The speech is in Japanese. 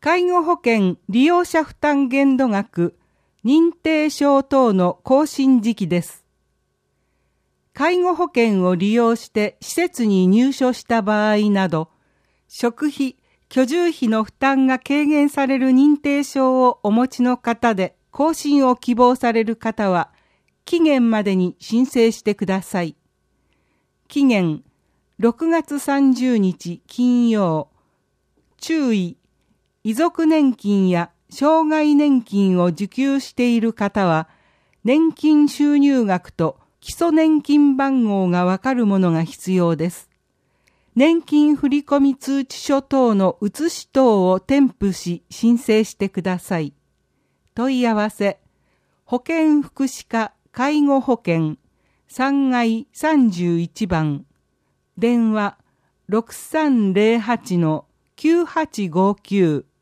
介護保険利用者負担限度額、認定証等の更新時期です。介護保険を利用して施設に入所した場合など、食費、居住費の負担が軽減される認定証をお持ちの方で更新を希望される方は、期限までに申請してください。期限、6月30日金曜。注意、遺族年金や障害年金を受給している方は、年金収入額と基礎年金番号がわかるものが必要です。年金振込通知書等の写し等を添付し申請してください。問い合わせ、保健福祉課介護保険3階31番、電話 6308-9859